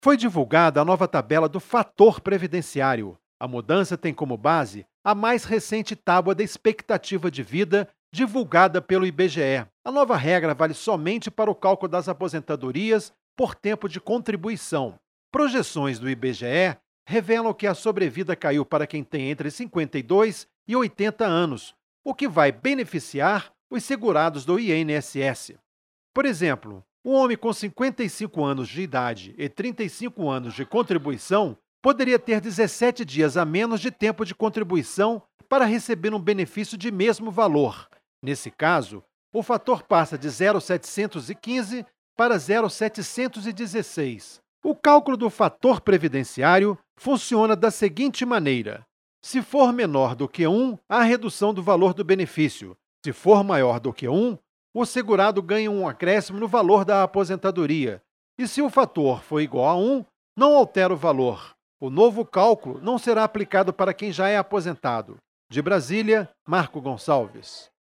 Foi divulgada a nova tabela do fator previdenciário. A mudança tem como base a mais recente tábua da expectativa de vida divulgada pelo IBGE. A nova regra vale somente para o cálculo das aposentadorias por tempo de contribuição. Projeções do IBGE revelam que a sobrevida caiu para quem tem entre 52 e 80 anos, o que vai beneficiar os segurados do INSS. Por exemplo, um homem com 55 anos de idade e 35 anos de contribuição poderia ter 17 dias a menos de tempo de contribuição para receber um benefício de mesmo valor. Nesse caso, o fator passa de 0,715 para 0,716. O cálculo do fator previdenciário funciona da seguinte maneira: se for menor do que 1, há redução do valor do benefício. Se for maior do que 1, o segurado ganha um acréscimo no valor da aposentadoria. E se o fator for igual a 1, não altera o valor. O novo cálculo não será aplicado para quem já é aposentado. De Brasília, Marco Gonçalves.